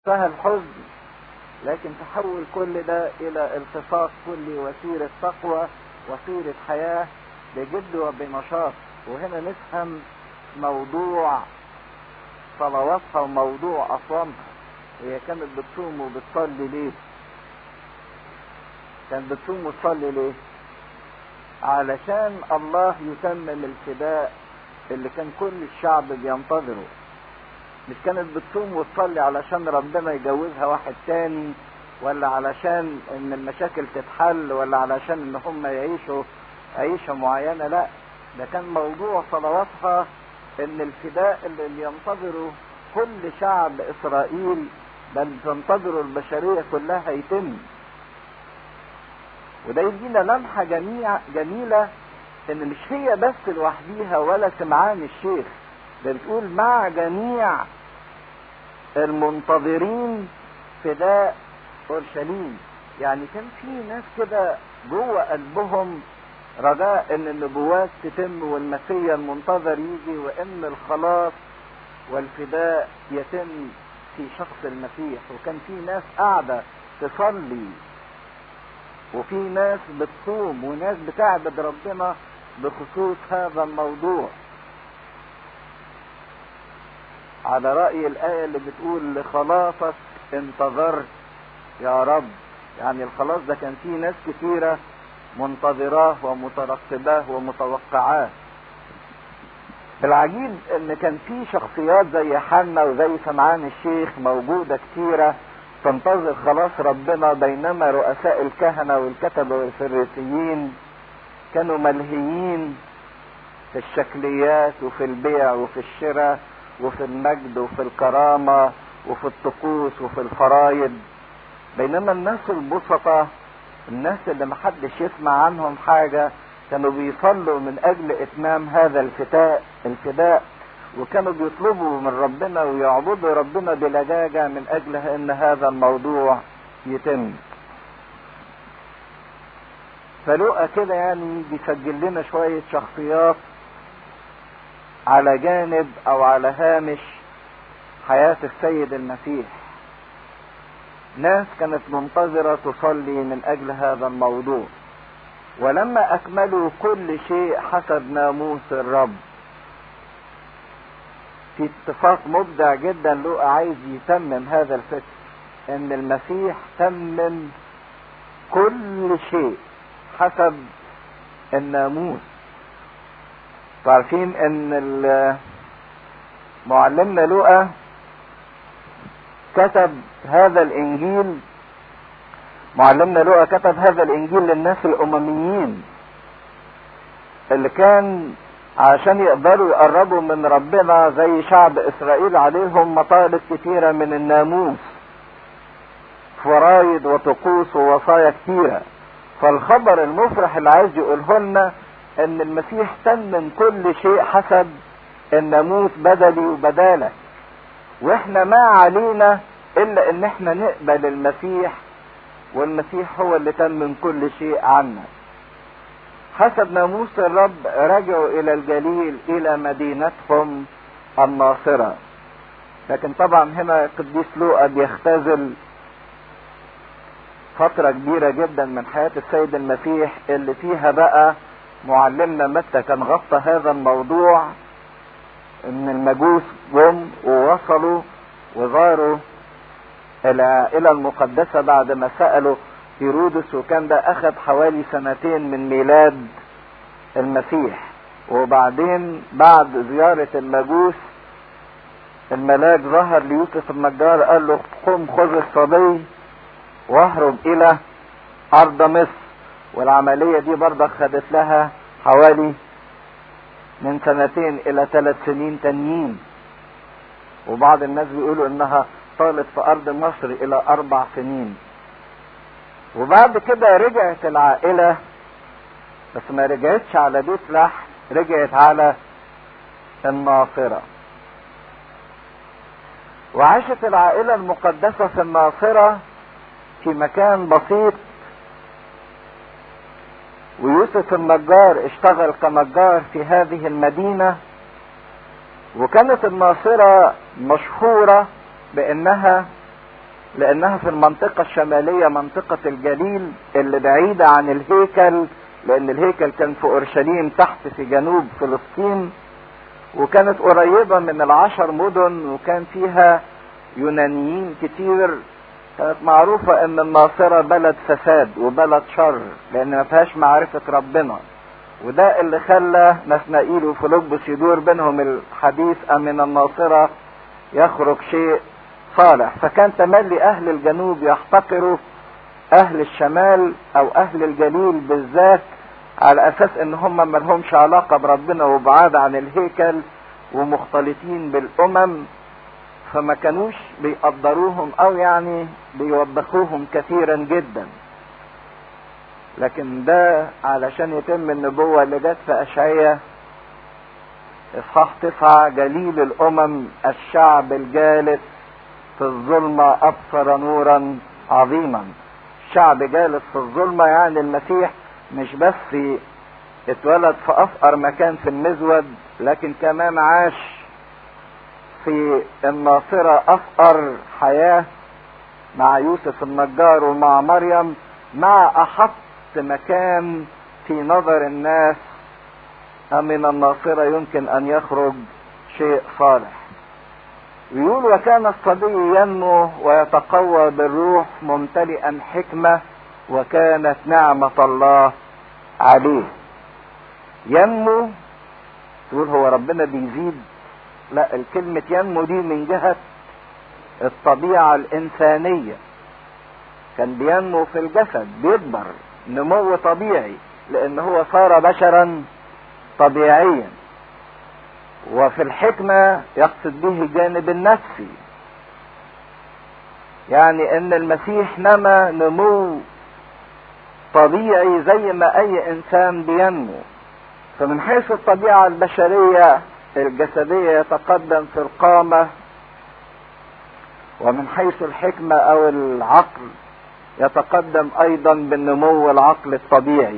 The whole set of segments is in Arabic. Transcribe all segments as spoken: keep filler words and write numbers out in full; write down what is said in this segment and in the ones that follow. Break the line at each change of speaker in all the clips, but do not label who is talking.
فيها الحزن، لكن تحول كل ده الى التصاق كل وسيلة تقوى، وسيلة حياة بجد وبنشاط. وهنا نفهم موضوع صلواتها وموضوع اصوامها. هي كانت بتصوم وبتصلي ليه؟ كانت بتصوم وتصلي ليه؟ علشان الله يتمم الفداء اللي كان كل الشعب بينتظره. مش كانت بتصوم وتصلي علشان ربنا يجوزها واحد تاني، ولا علشان ان المشاكل تتحل، ولا علشان ان هم يعيشوا عيشة معينة. لا، ده كان موضوع صلواتها ان الفداء اللي ينتظره كل شعب اسرائيل، بل تنتظره البشرية كلها، يتم. وده يدينا لمحة جميع جميلة ان مش هي بس لوحديها ولا سمعان الشيخ، ده بتقول مع جميع المنتظرين فداء اورشليم. يعني كان في ناس كده جوه قلبهم رجاء ان النبوات تتم والمسيا المنتظر يجي، وان الخلاص والفداء يتم في شخص المسيح. وكان في ناس قاعدة تصلي، وفي ناس بتصوم، وناس بتعبد ربنا بخصوص هذا الموضوع، على رأي الآية اللي بتقول لخلاصك انتظرت يا رب. يعني الخلاص ده كان فيه ناس كثيرة منتظراه ومترقباه ومتوقعاه. العجيب ان كان فيه شخصيات زي حنا وزي سمعان الشيخ موجودة كثيرة تنتظر خلاص ربنا، بينما رؤساء الكهنة والكتبة والفريسيين كانوا ملهيين في الشكليات وفي البيع وفي الشراء وفي المجد وفي الكرامة وفي الطقوس وفي الفرايض. بينما الناس البسطة، الناس اللي محدش يسمع عنهم حاجة، كانوا بيصلوا من اجل اتمام هذا الفداء الفداء وكانوا بيطلبوا من ربنا ويعبدوا ربنا بلجاجة من اجل ان هذا الموضوع يتم. فلقى كده يعني بيسجل لنا شوية شخصيات على جانب او على هامش حياة السيد المسيح، ناس كانت منتظرة تصلي من اجل هذا الموضوع. ولما اكملوا كل شيء حسب ناموس الرب، في اتفاق مبدع جدا لقى عايز يتمم هذا الفكر، ان المسيح تمم كل شيء حسب الناموس. عارفين ان معلمنا لوقا كتب هذا الانجيل معلمنا لوقا كتب هذا الانجيل للناس الامميين اللي كان عشان يقدروا يقربوا من ربنا زي شعب اسرائيل عليهم مطالب كتيرة من الناموس، فرايد وطقوس ووصايا كتيرة. فالخبر المفرح اللي عايز يقوله لنا ان المسيح تمم كل شيء حسب الناموس بدلي وبدالك، واحنا ما علينا الا ان احنا نقبل المسيح، والمسيح هو اللي تمم كل شيء عنا. حسب ناموس الرب رجعوا الى الجليل الى مدينتهم الناصرة. لكن طبعا هنا القديس لوقا بيختزل فترة كبيرة جدا من حياة السيد المسيح اللي فيها بقى معلمنا متى كان غطى هذا الموضوع، ان المجوس جم ووصلوا وزاروا العائلة المقدسة بعد ما سألوا هيرودس، وكان ده اخذ حوالي سنتين من ميلاد المسيح. وبعدين بعد زيارة المجوس الملاك ظهر ليوسف النجار قال له قم خذ الصبي واهرب الى ارض مصر. والعملية دي برضه خدت لها حوالي من سنتين الى ثلاث سنين تانيين، وبعض الناس بيقولوا انها طالت في ارض مصر الى اربع سنين. وبعد كده رجعت العائلة، بس ما رجعتش على بيت لحم، رجعت على الناصرة. وعاشت العائلة المقدسة في الناصرة في مكان بسيط، ويوسف النجار اشتغل كنجار في هذه المدينة. وكانت الناصرة مشهورة بانها لانها في المنطقة الشمالية، منطقة الجليل اللي بعيدة عن الهيكل، لان الهيكل كان في اورشليم تحت في جنوب فلسطين، وكانت قريبة من العشر مدن، وكان فيها يونانيين كتير. كانت معروفة ان الناصرة بلد فساد وبلد شر، لان ما فيهاش معرفة ربنا، وده اللي خلى نثنائيل وفيلبس يدور بينهم الحديث أمن الناصرة يخرج شيء صالح. فكان تملي اهل الجنوب يحتقروا اهل الشمال او اهل الجليل بالذات، على اساس ان هم ما لهمش علاقة بربنا وبعاد عن الهيكل ومختلطين بالامم، فما كانوش بيقدروهم او يعني بيوبخوهم كثيرا جدا. لكن ده علشان يتم النبوة اللي جت في اشعياء اصحاح تسعة: جليل الامم الشعب الجالس في الظلمة ابصر نورا عظيما. الشعب جالس في الظلمة يعني المسيح مش بس اتولد في افقر مكان في المزود، لكن كمان عاش في الناصرة افقر حياة مع يوسف النجار ومع مريم، مع احط مكان في نظر الناس من الناصرة يمكن ان يخرج شيء صالح. يقول: وكان الصبي ينمو ويتقوى بالروح ممتلئا حكمة وكانت نعمة الله عليه. ينمو، تقول هو ربنا بيزيد؟ لا، الكلمة ينمو دي من جهة الطبيعة الإنسانية. كان بينمو في الجسد، بيكبر نمو طبيعي لأن هو صار بشرا طبيعيا. وفي الحكمة يقصد به الجانب النفسي، يعني ان المسيح نما نمو طبيعي زي ما اي انسان بينمو. فمن حيث الطبيعة البشرية الجسدية يتقدم في القامة، ومن حيث الحكمة او العقل يتقدم ايضا بالنمو العقل الطبيعي.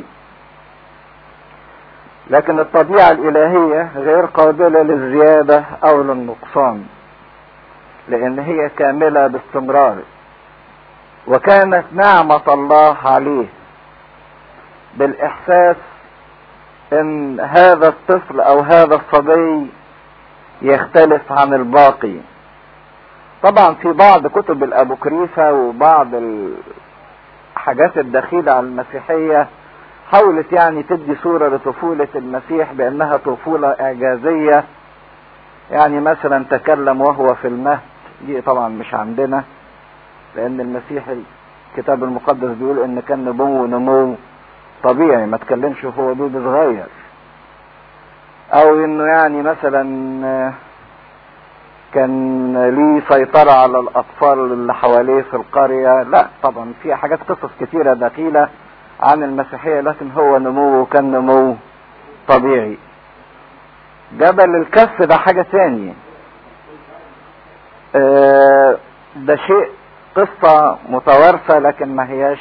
لكن الطبيعة الالهية غير قابلة للزيادة او للنقصان، لان هي كاملة باستمرار. وكانت نعمة الله عليه بالاحساس ان هذا الطفل او هذا الصبي يختلف عن الباقي. طبعا في بعض كتب الابوكريفة وبعض الحاجات الدخيلة على المسيحية حاولت يعني تدي صورة لطفولة المسيح بانها طفولة اعجازية، يعني مثلا تكلم وهو في المهد. دي طبعا مش عندنا، لان المسيح الكتاب المقدس بيقول ان كان نمو نمو طبيعي، ما تكلمش وهو بيبي صغير. او انه يعني مثلا كان ليه سيطرة على الاطفال اللي حواليه في القرية. لا طبعا في حاجات قصص كتيرة دخيلة عن المسيحية، لكن هو نموه كان نمو طبيعي. جبل الكف ده حاجة تانية، اه ده شيء قصة متوارثة، لكن ما هياش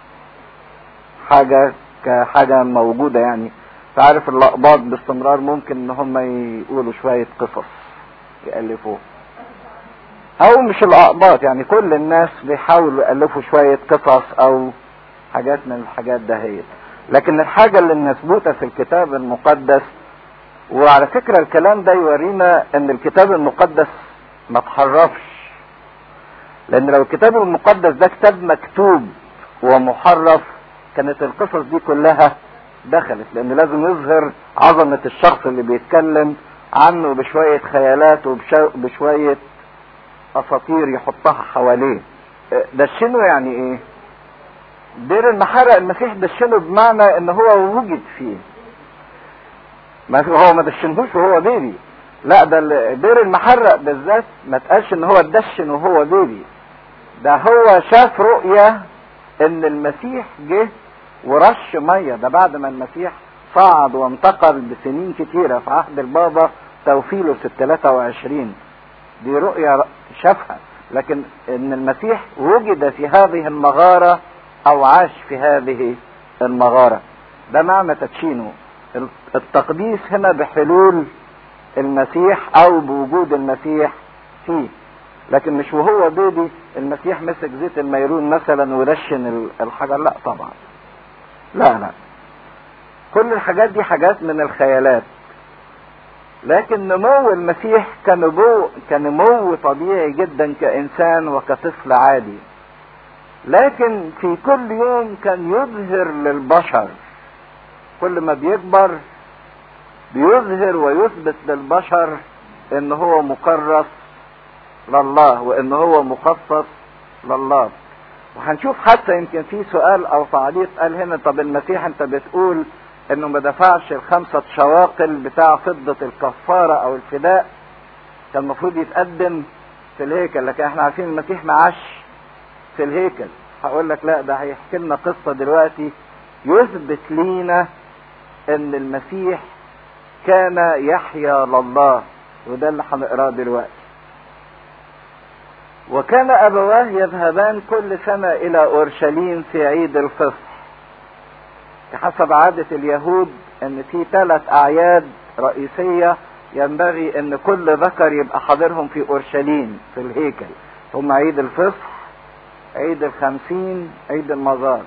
حاجة كحاجة موجودة. يعني تعرف اللقباط باستمرار ممكن ان هم يقولوا شوية قصص يألفوه، او مش الاقباط، يعني كل الناس بيحاولوا يألفوا شوية قصص او حاجات من الحاجات دهيت. لكن الحاجة اللي المثبوتة في الكتاب المقدس، وعلى فكرة الكلام ده يورينا ان الكتاب المقدس ما تحرفش، لان لو الكتاب المقدس ده كتاب مكتوب ومحرف كانت القصص دي كلها دخلت، لان لازم يظهر عظمة الشخص اللي بيتكلم عنه بشوية خيالات وبشوية اساطير يحطها حواليه. دشنه يعني ايه؟ دير المحرق المسيح دشنه بمعنى ان هو وجد فيه، ما هو ما دشنهوش وهو بيبي. لا، ده دير المحرق بالذات ما تقالش ان هو اتدشن وهو بيبي، ده هو شاف رؤية ان المسيح جه ورش مية. ده بعد ما المسيح صعد وانتقل بسنين كتيرة في عهد البابا توفيله ست ثلاثة وعشرين. دي رؤية شافها، لكن ان المسيح وجد في هذه المغارة او عاش في هذه المغارة، ده معنى تدشينه. التقديس هنا بحلول المسيح او بوجود المسيح فيه. لكن مش وهو بيبي المسيح مسك زيت الميرون مثلا ودشن الحجر، لا طبعا، لا لا، كل الحاجات دي حاجات من الخيالات. لكن نمو المسيح كنمو كنمو طبيعي جدا كإنسان وكطفل عادي، لكن في كل يوم كان يظهر للبشر، كل ما بيكبر بيظهر ويثبت للبشر ان هو مكرس لله وان هو مخصص لله. وهنشوف حتى يمكن في سؤال او تعليق قال هنا، طب المسيح انت بتقول انه ما دفعش الخمسة شواقل بتاع فضة الكفارة او الفداء، كان المفروض يتقدم في الهيكل، لكن احنا عارفين المسيح ما عاش في الهيكل. هقول لك لا، ده هيحكي لنا قصة دلوقتي يثبت لينا ان المسيح كان يحيا لله، وده اللي هنقراه دلوقتي. وكان ابواه يذهبان كل سنة الى اورشليم في عيد الفصح، حسب عادة اليهود ان في ثلاث اعياد رئيسية ينبغي ان كل ذكر يبقى حاضرهم في اورشليم في الهيكل، هم عيد الفصح، عيد الخمسين، عيد المزار.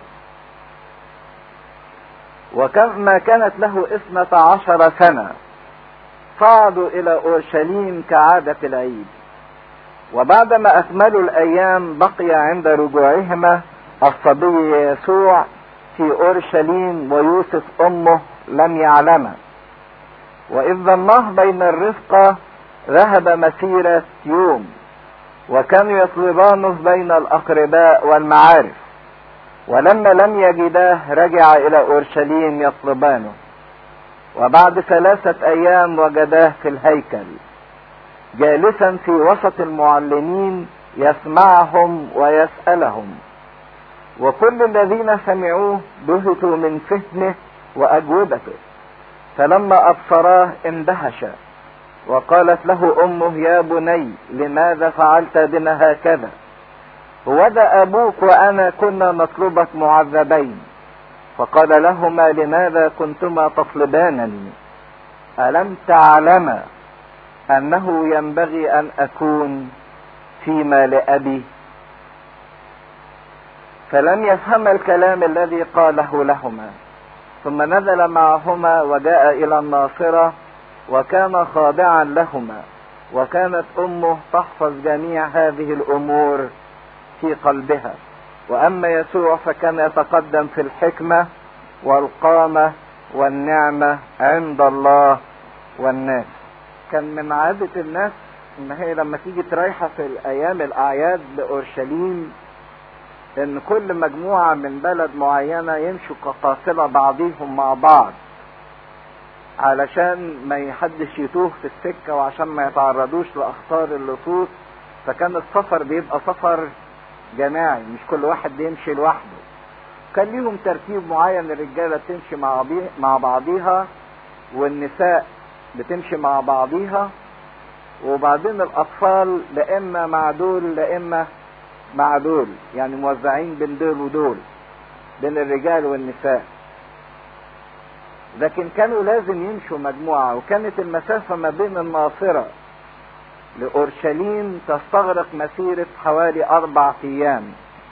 وكما كانت له اثنة عشر سنة صعدوا الى اورشليم كعادة العيد. وبعدما اكملوا الايام بقي عند رجوعهما الصبي يسوع في اورشليم ويوسف امه لم يعلم. واذ ظناه بين الرفقة ذهب مسيرة يوم، وكانوا يطلبانه بين الاقرباء والمعارف، ولما لم يجداه رجع الى اورشليم يطلبانه. وبعد ثلاثة ايام وجداه في الهيكل جالسا في وسط المعلمين يسمعهم ويسألهم، وكل الذين سمعوه بهتوا من فهمه وأجوبته. فلما أبصراه اندهشا، وقالت له أمه يا بني لماذا فعلت بنا هكذا؟ هوذا أبوك وأنا كنا نطلبك معذبين. فقال لهما لماذا كنتما تطلبانني؟ ألم تعلما أنه ينبغي أن أكون فيما لأبي؟ فلم يفهم الكلام الذي قاله لهما. ثم نزل معهما وجاء إلى الناصرة، وكان خاضعا لهما، وكانت أمه تحفظ جميع هذه الأمور في قلبها. وأما يسوع فكان يتقدم في الحكمة والقامة والنعمة عند الله والناس. كان من عادة الناس ان هي لما تيجي تريحة في الايام الاعياد لاورشليم ان كل مجموعة من بلد معينة يمشوا كقافلة بعضيهم مع بعض، علشان ما يحدش يتوه في السكة وعشان ما يتعرضوش لاخطار اللصوص. فكان السفر بيبقى سفر جماعي، مش كل واحد بيمشي لوحده. كان ليهم ترتيب معين، الرجالة تمشي مع مع بعضيها والنساء بتمشي مع بعضيها، وبعدين الاطفال لا اما مع دول لا اما مع دول، يعني موزعين بين دول ودول، بين الرجال والنساء. لكن كانوا لازم يمشوا مجموعة. وكانت المسافة ما بين الناصرة لأورشليم تستغرق مسيرة حوالي أربع أيام،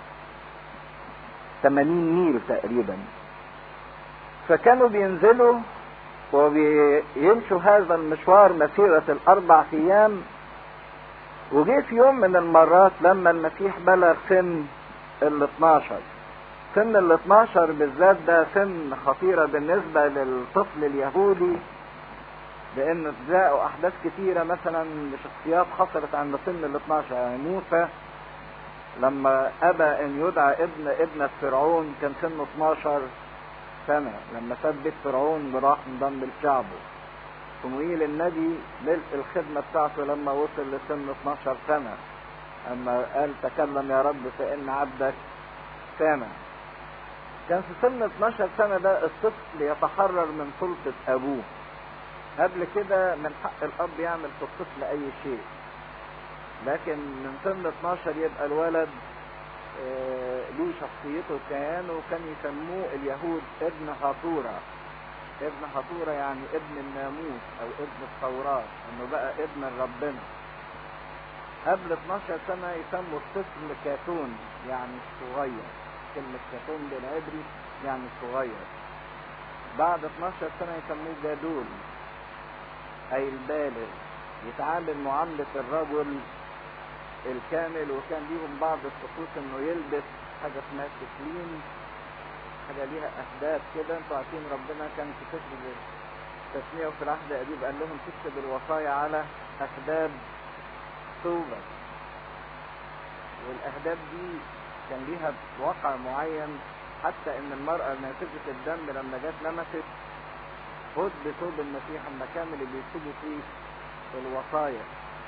ثمانين ميل تقريبا. فكانوا بينزلوا وبيمشوا هذا المشوار مسيرة الأربع أيام. وجي في يوم من المرات لما المسيح بلغ سن ال اتناشر، سن ال اتناشر بالذات ده سن خطيرة بالنسبة للطفل اليهودي، لأن جاءوا أحداث كثيرة مثلا لشخصيات حصلت عند سن ال اتناشر. يعني موسى لما أبى أن يدعى ابن ابنة فرعون كان سنه اتناشر سنة، لما ساب بيت فرعون وراح انضم لشعبه. صموئيل النبي ملء الخدمة بتاعته لما وصل لسن اتناشر سنة، أما قال تكلم يا رب فإن عبدك سامع. كان في سن اتناشر سنة ده الطفل يتحرر من سلطة أبوه. قبل كده من حق الأب يعمل في الطفل أي شيء، لكن من سن اتناشر يبقى الولد آه ليه شخصيته وكيانه. وكان يسموه اليهود ابن هطورة. ابن هطورة يعني ابن الناموس او ابن التوراة، انه بقى ابن ربنا. قبل اتناشر سنة يسموا الطفل كاتون، يعني صغير. كلمة كاتون بالعبري يعني صغير. بعد اتناشر سنة يسموه جادول أي البالغ، يتعامل معاملة الرجل الكامل. وكان ليهم بعض الطقوس انه يلبس حاجة اسمها تكليم، حاجة ليها اهداب كده. انتوا عارفين ربنا كان في سفر التثنية وفي العهد القديم قال لهم تكتب الوصايا على اهداب صوبة، والاهداب دي كان ليها واقع معين، حتى ان المرأة ناتجة الدم لما جت لمست خد بثوب المسيح المكان اللي بيكتبوا فيه الوصايا.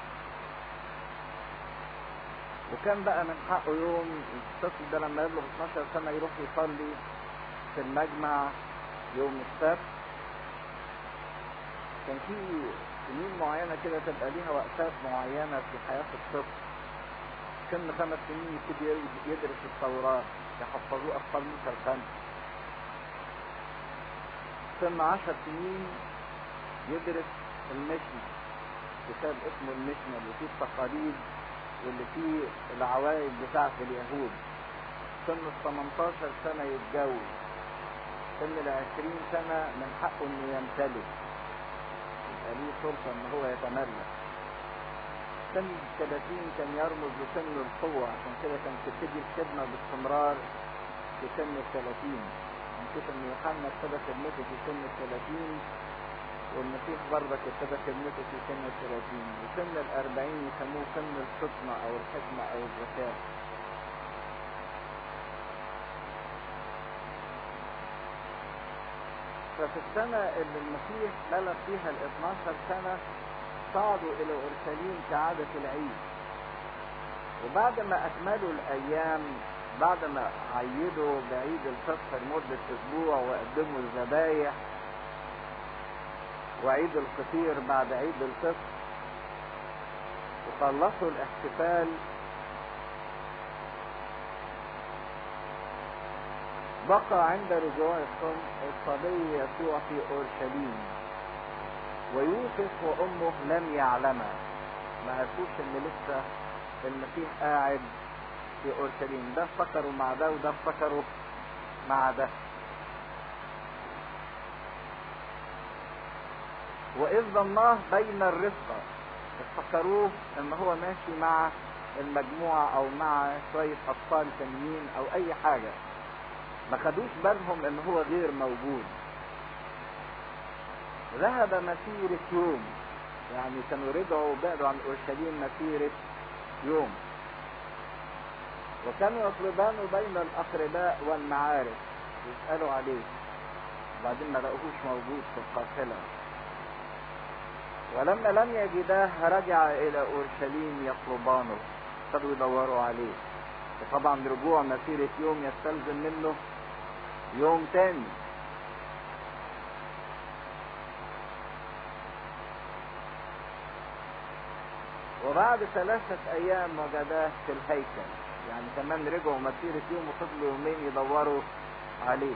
وكان بقى من حقه يوم الطفل ده لما يبلغ اتناشر سنة يروح يصلي في المجمع يوم السبت. كان في سنين معينة كده تبقى ليها وقتات معينة في حياة الطفل. سن خمس سنين يبتدي يدرس التوراة، يحفظوه أطفال مئة سنة. سن عشر سنين يدرس المشنة، كتاب اسمه المشنة اللي فيه التقاليد واللي فيه العوايد بتاعت اليهود. سن الثمنتاشر سنة يتجوز. سن العشرين سنة من حقه انه يمتلك، يبقى ليه فرصة ان هو يتملك. سن الثلاثين كان يرمز لسن القوة، عشان كده كان تبتدي الخدمة باستمرار في سن الثلاثين. هنشوف ان يوحنا ابتدى خدمته في سن الثلاثين، والمسيح برضك ابتدى خدمته في سن الثلاثين. وسن الأربعين يسموه سن الفطنة أو الحكمة أو الذكاء. ففي السنة اللي المسيح بلغ فيها ال اتناشر سنة صعدوا إلى أورشليم كعادة العيد. وبعد ما أكملوا الأيام، بعد ما عيدوا بعيد الفصح لمدة أسبوع وقدموا الذبايح وعيد الفطير بعد عيد الفطر وخلصوا الاحتفال، بقى عند رجوعهم الصبي يسوع في اورشليم، ويوسف وامه لم يعلما، ما عرفوش ان لسه المسيح قاعد في اورشليم. ده افتكروا مع ده وده افتكروا مع ده. وإذ ظناه بين الرفقة، افتكروه ان هو ماشي مع المجموعة او مع شوية اطفال تانيين او اي حاجة، ما خدوش بالهم ان هو غير موجود. ذهب مسيرة يوم، يعني كانوا رجعوا بعدوا عن اورشليم مسيرة يوم، وكانوا يطلبان بين الاقرباء والمعارف يسألوا عليه، بعدين ما لقوهوش موجود في القافلة. ولما لم يجداه رجع الى اورشليم يطلبانه، ابتدوا يدوروا عليه. وطبعا رجوع مسيرة يوم يستلزم منه يوم تاني. وبعد ثلاثة ايام وجداه في الهيكل، يعني كمان رجعوا مسيرة يوم وفضلوا يومين يدوروا عليه.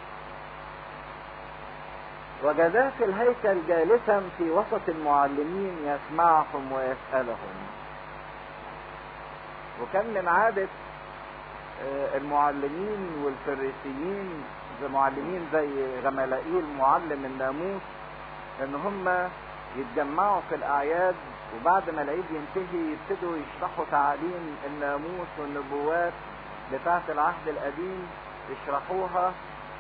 وجداه في الهيكل جالسا في وسط المعلمين يسمعهم ويسألهم. وكان من عادة المعلمين والفريسيين، زي معلمين زي غملائيل معلم الناموس، ان هم يتجمعوا في الاعياد، وبعد ما العيد ينتهي يبتدوا يشرحوا تعاليم الناموس والنبوات بتاعة العهد القديم، يشرحوها.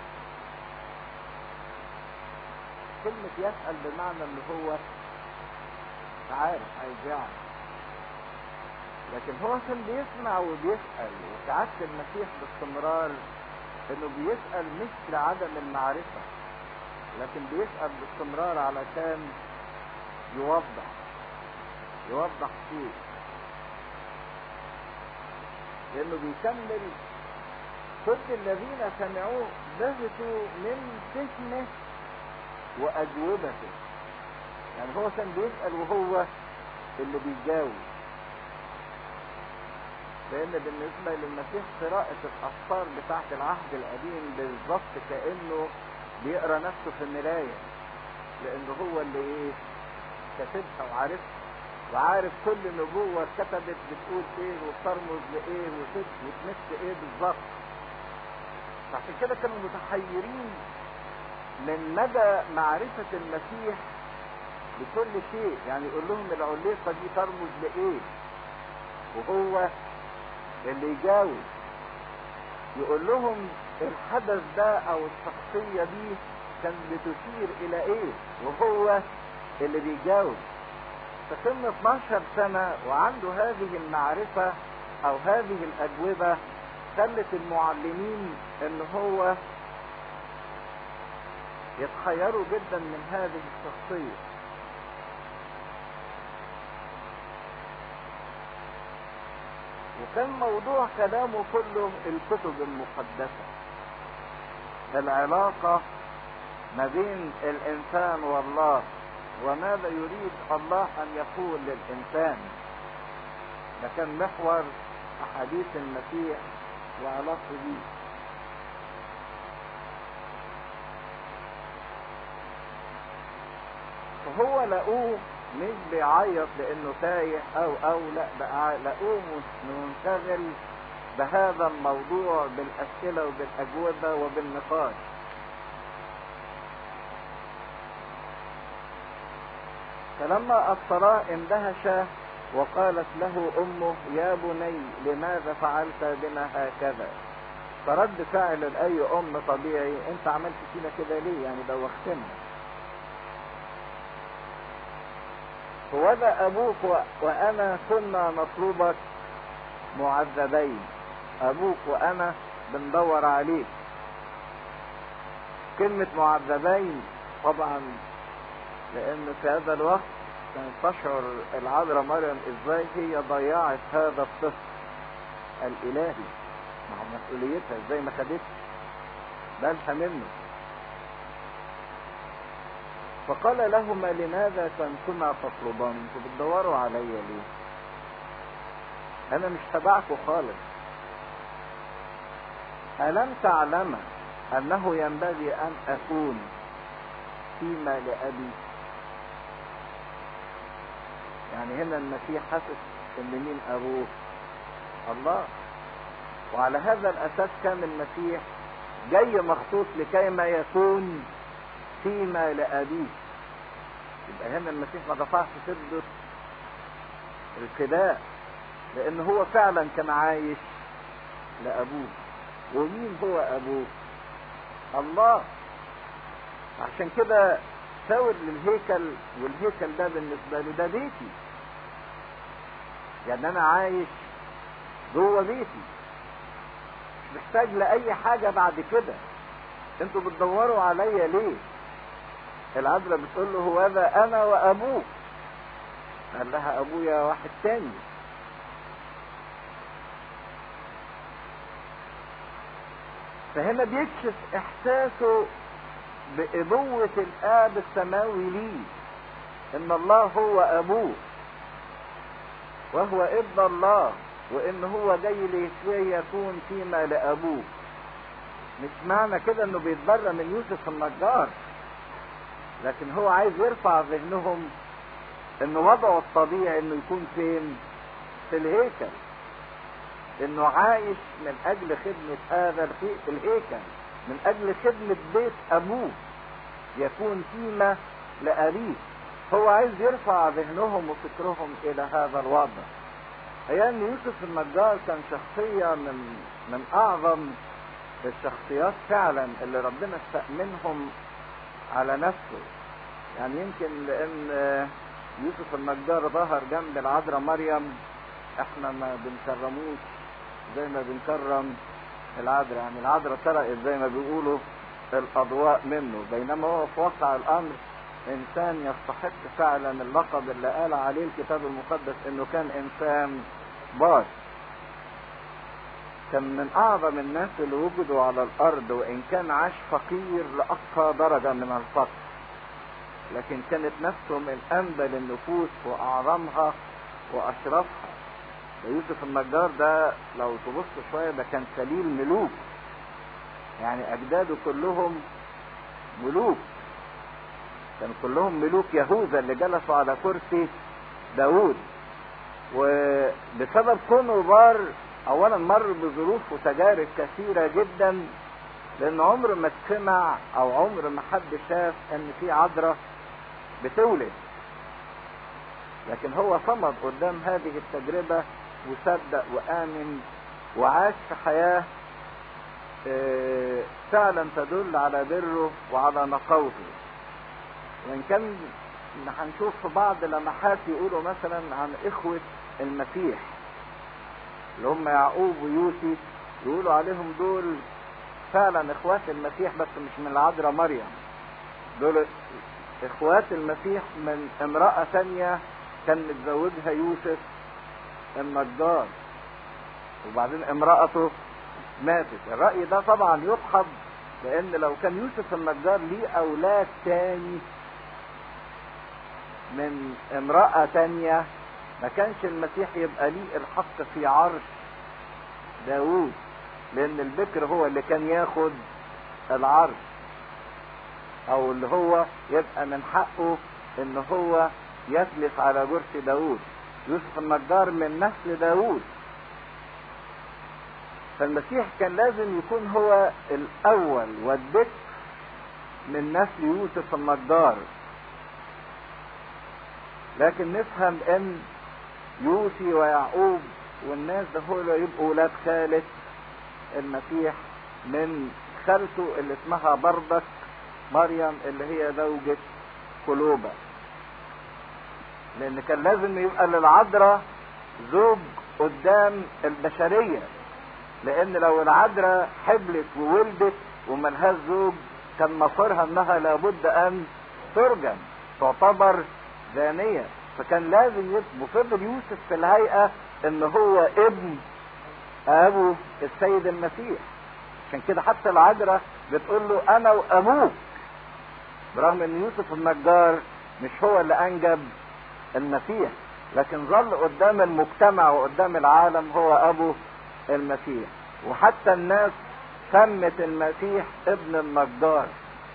كلمة يسأل بمعنى اللي هو عارف، عايز يعرف، لكن هو كان بيسمع وبيسأل. وساعات المسيح باستمرار انه بيسأل مش لعدم المعرفة، لكن بيسأل باستمرار علشان يوضح يوضح شيء، لانه بيكمل كل الذين سمعوه بهتوا من فهمه واجوبته. يعني هو كان بيسأل وهو اللي بيجاوب، لان بالنسبة للمسيح قراءة الاسفار بتاعت العهد القديم بالظبط كأنه بيقرأ نفسه في المراية، لانه هو اللي ايه كاتبها وعارفها. وعارف كل نبوة كتبت بتقول ايه وترمز لايه وتمس ايه بالظبط. عشان كده كانوا متحيرين من مدى معرفة المسيح بكل شيء. يعني يقول لهم العليقة دي ترمز لايه، وهو اللي يجاوب. يقول لهم الحدث ده او الشخصية دي كان بتشير الى ايه، وهو اللي بيجاوب. فكان اتناشر سنة وعنده هذه المعرفة او هذه الاجوبة، خلت المعلمين ان هو يتخيروا جدا من هذه الشخصية. وكان موضوع كلامه كله الكتب المقدسة، العلاقة ما بين الانسان والله، وماذا يريد الله ان يقول للانسان. ده كان محور احاديث المسيح وعلاقته بيه. فهو لقوه مش بيعيط لانه تايه او او لا، بقى لقوه منشغل بهذا الموضوع بالاسئله وبالاجوبه وبالنقاش. فلما ابصراه اندهش وقالت له امه يا بني لماذا فعلت بنا هكذا. فرد فعل اي ام طبيعي، انت عملت فينا كده ليه؟ يعني دوختنا. وذا ابوك وانا كنا نطلبك معذبين. ابوك وانا بندور عليك. كلمة معذبين طبعا لان في هذا الوقت كانت تشعر العذراء مريم ازاي هي ضيعت هذا الطفل الالهي مع مسؤوليتها، ازاي ما خدتش بالها منه. فقال لهما لماذا كنتما تطلبان؟ انتوا بتدوروا عليا ليه؟ انا مش تبعكم خالص. الم تعلم انه ينبغي ان اكون فيما لابي؟ يعني هنا المسيح حاسس ان مين ابوه؟ الله. وعلى هذا الاساس كان المسيح جاي مخصوص لكي ما يكون فيما لأبيه. يبقى هنا المسيح ما دفعش فدية الفداء، لأن هو فعلا كان عايش لأبوه. ومين هو أبوه؟ الله. عشان كده شاور للهيكل، والهيكل ده بالنسبة له ده بيتي. يعني أنا عايش جوه بيتي، مش محتاج لأي حاجة بعد كده. انتوا بتدوروا عليا ليه؟ العذراء بتقول له هو هذا انا وابوك. قال لها ابويا واحد تاني. فهنا بيكشف احساسه بابوة الاب السماوي ليه، ان الله هو ابوه وهو ابن الله، وان هو جاي لكي يكون فيما لابوه. مش معنى كده انه بيتبرى من يوسف النجار، لكن هو عايز يرفع ذهنهم انه وضعه الطبيعي انه يكون فين؟ في الهيكل. انه عايش من اجل خدمة هذا الهيكل، من اجل خدمة بيت ابوه، يكون فيما لأبيه. هو عايز يرفع ذهنهم وفكرهم الى هذا الوضع. هي ان يوسف النجار كان شخصية من من اعظم الشخصيات فعلا اللي ربنا استأمنهم على نفسه. يعني يمكن لان يوسف النجار ظهر جنب العذراء مريم، احنا ما بنكرموش زي ما بنكرم العذراء. يعني العذراء سرقت زي ما بيقولوا الاضواء منه، بينما هو في واقع الامر انسان يستحق فعلا اللقب اللي قال عليه الكتاب المقدس انه كان انسان بار. كان من اعظم الناس اللي وجدوا على الارض، وان كان عاش فقير لاقصى درجة من الفقر، لكن كانت نفسه من انبل النفوس واعظمها واشرفها. يوسف النجار ده لو تبص شوية ده كان سليل ملوك، يعني اجداده كلهم ملوك، كانوا كلهم ملوك يهوذا اللي جلسوا على كرسي داود. وبسبب كونه بار اولا مر بظروف وتجارب كثيرة جدا، لان عمر ما تسمع او عمر ما حد شاف ان في عذراء بتولد، لكن هو صمد قدام هذه التجربة وصدق وآمن وعاش في حياة فعلا تدل على بره وعلى نقاوته. وإن كان هنشوف في بعض لمحات يقولوا مثلا عن إخوة المسيح اللي هم يعقوب ويوسف، يقولوا عليهم دول فعلا إخوات المسيح بس مش من العذراء مريم، دول إخوات المسيح من امرأة ثانية كان متزوجها يوسف النجار، وبعدين امرأته ماتت. الرأي ده طبعا يدحض، لأن لو كان يوسف النجار ليه أولاد تاني من امرأة تانية ما كانش المسيح يبقى ليه الحق في عرش داوود، لأن البكر هو اللي كان ياخد العرش، أو اللي هو يبقى من حقه إن هو يجلس على كرسي داوود. يوسف النجار من نسل داوود، فالمسيح كان لازم يكون هو الأول والبكر من نسل يوسف النجار. لكن نفهم ان يوسي ويعقوب والناس ده هو يبقوا ولاد خالة المسيح من خالته اللي اسمها بردك مريم اللي هي زوجة كلوبة، لان كان لازم يبقى للعذراء زوج قدام البشرية، لان لو العذراء حبلت وولدت وملهاش زوج كان مصيرها انها لابد ان ترجم، تعتبر زانية. فكان لازم يبقى فضل يوسف في الهيئة ان هو ابن ابو السيد المسيح، عشان كده حتى العذراء بتقول له انا وابوك، برغم ان يوسف النجار مش هو اللي انجب المسيح، لكن ظل قدام المجتمع وقدام العالم هو ابو المسيح. وحتى الناس سمت المسيح ابن النجار،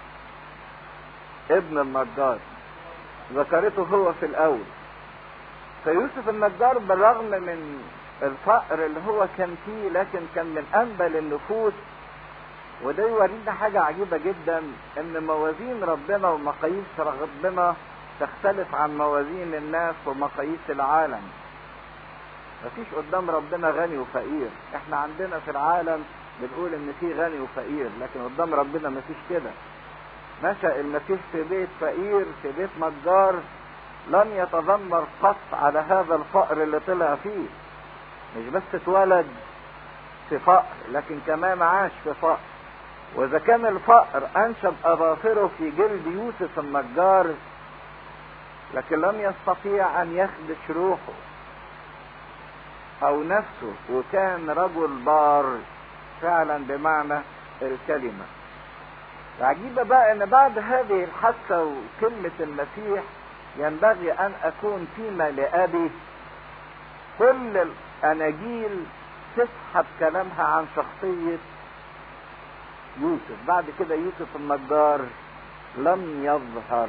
ابن النجار ذكرته هو في الاول. فيوسف النجار بالرغم من الفقر اللي هو كان فيه لكن كان من انبل النفوس. وده يورينا حاجة عجيبة جدا، ان موازين ربنا ومقاييس ربنا تختلف عن موازين الناس ومقاييس العالم. مفيش قدام ربنا غني وفقير، احنا عندنا في العالم بنقول ان في غني وفقير، لكن قدام ربنا مفيش كده. نشأ المسيح في بيت فقير في بيت نجار، لم يتذمر قط على هذا الفقر اللي طلع فيه، مش بس اتولد في فقر لكن كمان عاش في فقر. واذا كان الفقر انشب اظافره في جلد يوسف النجار، لكن لم يستطيع ان يخدش روحه او نفسه، وكان رجل بار فعلا بمعنى الكلمة. العجيبة بقى ان بعد هذه الحادثة وكلمة المسيح ينبغي ان اكون فيما لأبي، كل الاناجيل تسحب كلامها عن شخصية يوسف. بعد كده يوسف النجار لم يظهر،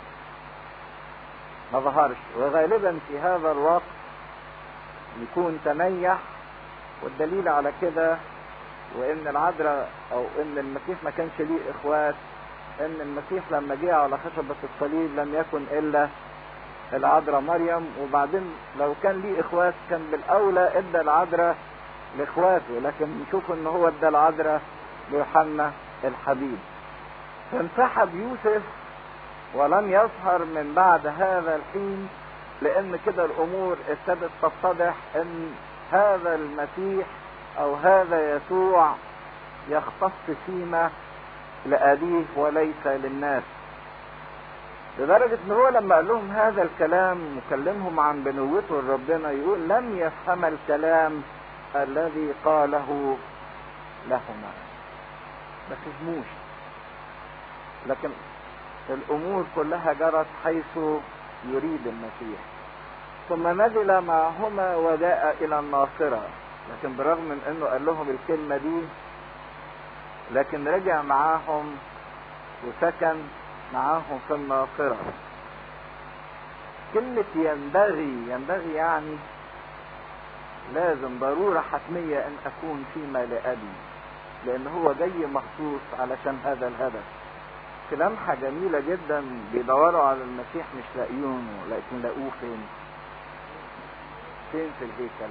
ما ظهرش، وغالبا في هذا الوقت يكون تنيح. والدليل على كده وان العذراء او ان المسيح ما كانش ليه اخوات، ان المسيح لما جه على خشبة الصليب لم يكن الا العذراء مريم، وبعدين لو كان ليه اخوات كان بالاولى ادى العذراء لاخواته، لكن نشوف ان هو ادى العذراء ليوحنا الحبيب. فانسحب يوسف ولم يظهر من بعد هذا الحين، لان كده الامور ابتدت تتضح ان هذا المسيح او هذا يسوع يختص فيما لأبيه وليس للناس. لدرجة ان هو لما قال لهم هذا الكلام وكلمهم عن بنوته لربنا يقول لم يفهم الكلام الذي قاله لهما، ما فهموش، لكن الامور كلها جرت حيث يريد المسيح. ثم نزل معهما وجاء الى الناصرة، لكن برغم من انه قال لهم الكلمة دي لكن رجع معاهم وسكن معاهم في الناصرة. كلمة ينبغي، ينبغي يعني لازم ضرورة حتمية ان اكون فيما لأبي، لان هو جاي مخصوص علشان هذا الهدف. في لمحة جميلة جدا بيدوروا على المسيح مش لاقيونه، لكن لاقوه فين؟ فين في الهيكل؟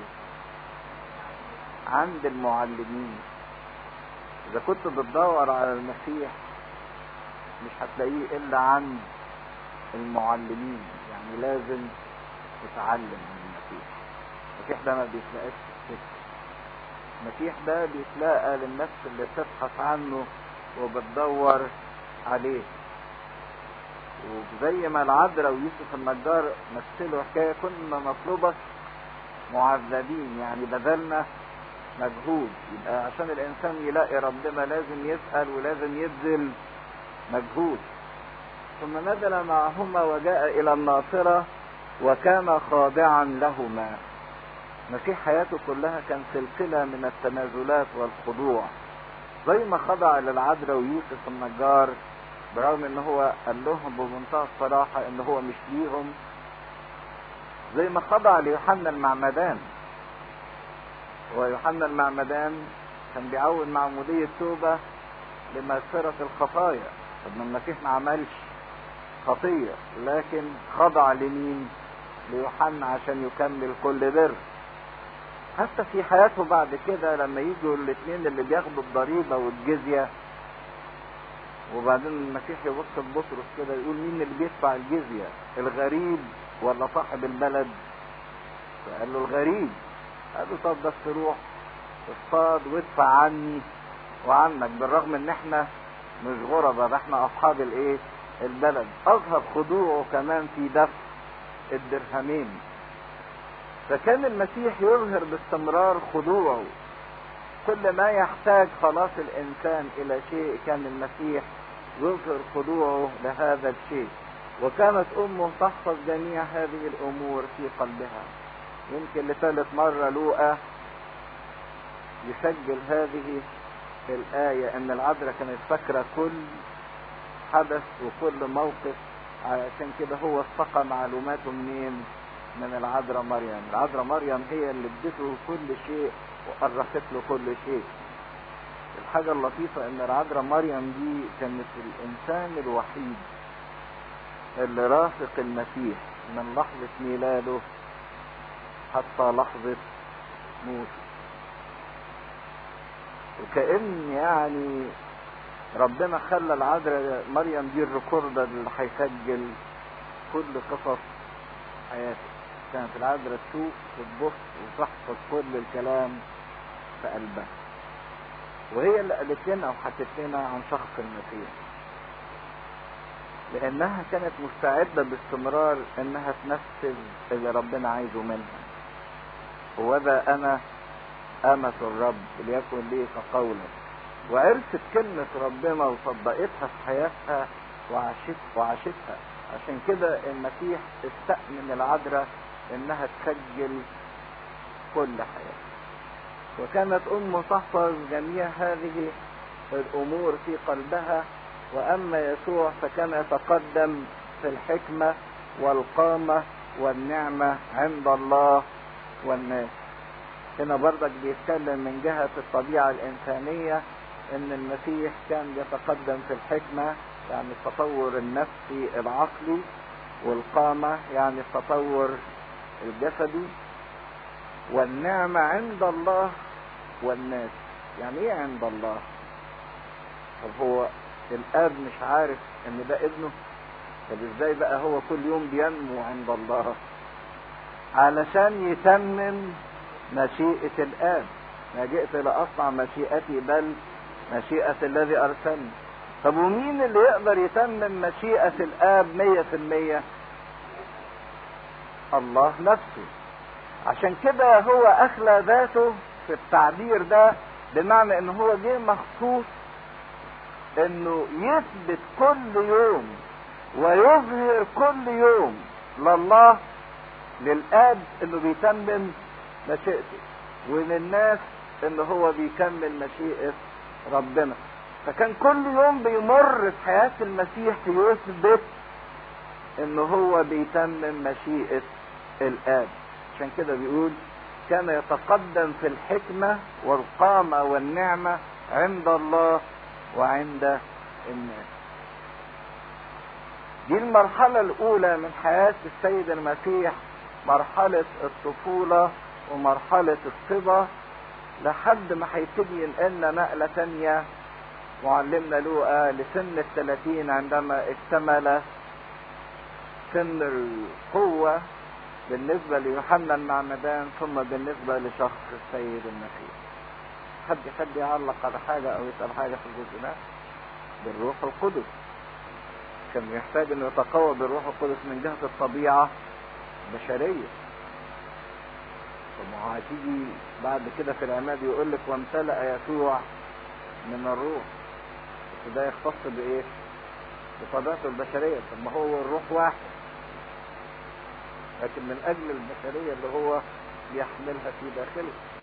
عند المعلمين. اذا كنت بتدور على المسيح مش هتلاقيه الا عند المعلمين، يعني لازم تتعلم من المسيح. المسيح ده ما بيتلاقاش في السكة، المسيح ده بيتلاقى للنفس اللي تبحث عنه وبتدور عليه. وزي ما العذراء ويوسف النجار مثلوا حكايه كنا نطلبك معذبين، يعني بذلنا مجهود. يبقى عشان الانسان يلاقي ربنا لازم يسأل ولازم يبذل مجهود. ثم نزل معهما وجاء الى الناصرة وكان خاضعا لهما. مسيح حياته كلها كان سلسلة من التنازلات والخضوع، زي ما خضع للعذراء ويوسف النجار برغم ان هو قال لهم بمنتهى الصراحة ان هو مش ليهم، زي ما خضع ليوحنا المعمدان. ويوحنا المعمدان كان بيعود معمودية توبة لمغفرة الخطايا. طب المسيح ما عملش خطية، لكن خضع لمين؟ ليوحنا عشان يكمل كل بر. حتى في حياته بعد كده لما يجوا الاثنين اللي بياخدوا الضريبة والجزية، وبعدين المسيح يبص لبطرس كده يقول مين اللي بيدفع الجزية، الغريب ولا صاحب البلد؟ فقال له الغريب. قال له طب بس روح اصطاد وادفع عني وعنك، بالرغم ان احنا مش غربة، ده احنا اصحاب الايه؟ البلد. اظهر خضوعه كمان في دفع الدرهمين. فكان المسيح يظهر باستمرار خضوعه. كل ما يحتاج خلاص الانسان الى شيء كان المسيح يظهر خضوعه لهذا الشيء. وكانت امه تحفظ جميع هذه الامور في قلبها. يمكن لثالث مرة لوقا يسجل هذه الآية ان العذراء كانت فاكرة كل حدث وكل موقف، علشان كده هو استقى معلوماته منين؟ من العذراء مريم. العذراء مريم هي اللي ادته كل شيء وأرخت له كل شيء. الحاجة اللطيفة ان العذراء مريم دي كانت الانسان الوحيد اللي رافق المسيح من لحظة ميلاده حتى لحظة موته. وكأن يعني ربنا خلى العذراء مريم دي الريكوردر اللي هيسجل كل قصص حياته. كانت العذراء تشوف وتبص وتحفظ كل الكلام في قلبها، وهي اللي قالت لنا وحكت لنا عن شخص المسيح، لانها كانت مستعدة باستمرار انها تنفذ اللي ربنا عايزه منها. وذا انا امة الرب ليكن لي كقولك. وعرفت كلمة ربنا وصدقتها في حياتها وعاشت وعاشتها. عشان كده المسيح استأمن العذراء انها تسجل كل حياتها. وكانت امه تحفظ جميع هذه الامور في قلبها. واما يسوع فكان يتقدم في الحكمة والقامة والنعمة عند الله والناس. هنا برضك بيتكلم من جهة الطبيعة الانسانية ان المسيح كان يتقدم في الحكمة يعني التطور النفسي العقلي، والقامة يعني التطور الجسدي، والنعمة عند الله والناس. يعني ايه عند الله؟ طب هو الاب مش عارف ان ده ابنه؟ طب ازاي بقى هو كل يوم بينمو عند الله؟ علشان يتمم مشيئة الاب. ما جئت لأصنع مشيئتي بل مشيئة الذي أرسلني. طب ومين اللي يقدر يتمم مشيئة الآب مية في المية؟ الله نفسه. عشان كده هو أخلى ذاته في التعبير ده، بمعنى إنه هو جه مخصوص إنه يثبت كل يوم ويظهر كل يوم لله للآب إنه بيتمم مشيئته، وللناس إنه هو بيكمل مشيئة ربنا. فكان كل يوم بيمر في حياة المسيح يثبت ان هو بيتمم مشيئة الآب. عشان كده بيقول كان يتقدم في الحكمة والقامة والنعمة عند الله وعند الناس. دي المرحلة الأولى من حياة السيد المسيح، مرحلة الطفولة ومرحلة الصبا، لحد ما هيبتدي ينقلنا نقلة تانية معلمنا لوقا لسن الثلاثين عندما اكتمل سن القوة بالنسبة ليوحنا المعمدان ثم بالنسبة لشخص السيد المسيح. حد حد يعلق على حاجة أو يسأل حاجة في الجزء ده؟ بالروح القدس كان يحتاج انه يتقوى بالروح القدس من جهة الطبيعة البشرية. طب ما هو هتيجي بعد كده في العماد يقول لك وامتلأ يسوع من الروح، بس ده يختص بايه؟ بطبيعته البشرية. طب ما هو الروح واحد، لكن من اجل البشرية اللي هو بيحملها في داخله.